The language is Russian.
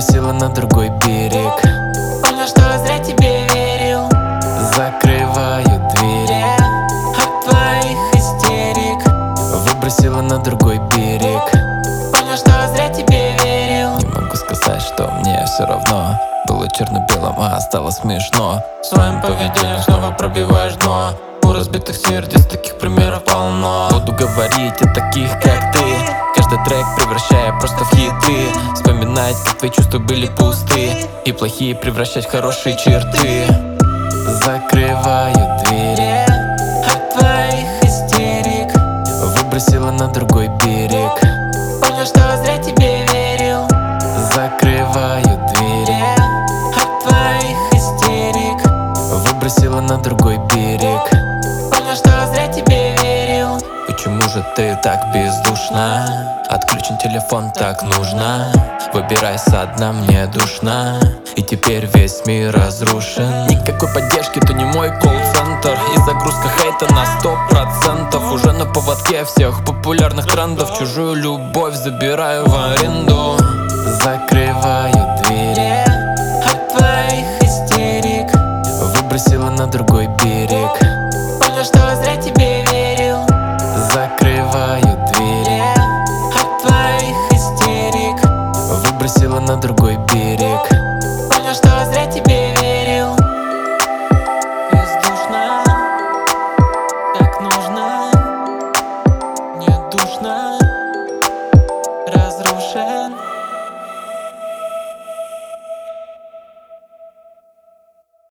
выбросила на другой берег. Понял, что зря тебе верил. Закрываю двери От твоих истерик. выбросила на другой берег. Понял, что зря тебе верил. Не могу сказать, что мне все равно. Было черно-белым, а стало смешно. Своим поведением снова пробиваешь дно. У разбитых сердец таких примеров полно. Буду говорить о таких, как ты. Каждый трек превращая просто в хиты. Вспоминать, как твои чувства были пусты, и плохие превращать в хорошие черты. Закрываю двери От твоих истерик. выбросила на другой берег. Понял, что зря тебе верил. Закрываю двери От твоих истерик. выбросила на другой берег. Понял, что зря тебе верил. Почему же ты так бездушна? Отключен телефон, так нужно. Выбирай со дна, мне душно. И теперь весь мир разрушен. Никакой поддержки, то не мой колл-центр. И загрузка хейта на 100%. Уже на поводке всех популярных трендов. Чужую любовь забираю в аренду. Закрываю двери От твоих истерик. выбросила на другой берег. Понял, что зря тебе верил. Закрываю двери От твоих истерик. выбросила на другой берег.